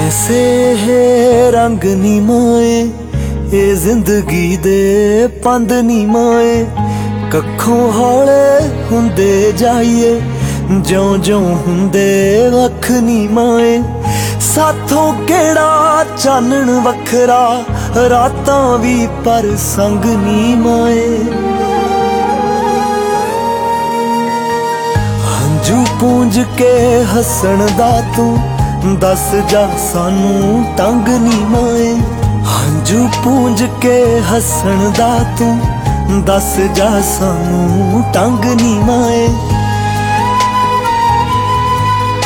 ਐਸੇ ਹੈ ਰੰਗ ਨੀ ਮਾਏ ਇਹ ਜ਼ਿੰਦਗੀ ਦੇ ਪੰਦ ਨੀ ਮਾਏ ਕੱਖੋਂ ਹੌਲੇ ਹੁੰਦੇ ਜਾਈਏ ਜਿਉਂ-ਜਿਉਂ ਹੁੰਦੇ ਵੱਖ ਨੀ ਮਾਏ ਸਾਥੋਂ ਕਿਹੜਾ ਚਾਨਣ ਵੱਖਰਾ ਰਾਤਾਂ ਵੀ ਪਰ ਸੰਗ ਨੀ ਮਾਏ ਹੰਝੂ ਪੂੰਝ ਕੇ ਹੱਸਣ ਦਾ ਤੂੰ ਦੱਸ ਜਾ ਸਾਨੂੰ ਤੰਗ ਨੀ ਮਾਏ ਹੰਝੂ ਪੂੰਝ ਕੇ ਹੱਸਣ ਦਾ ਤੂੰ ਦੱਸ ਜਾ ਸਾਨੂੰ ਤੰਗ ਨੀ ਮਾਏ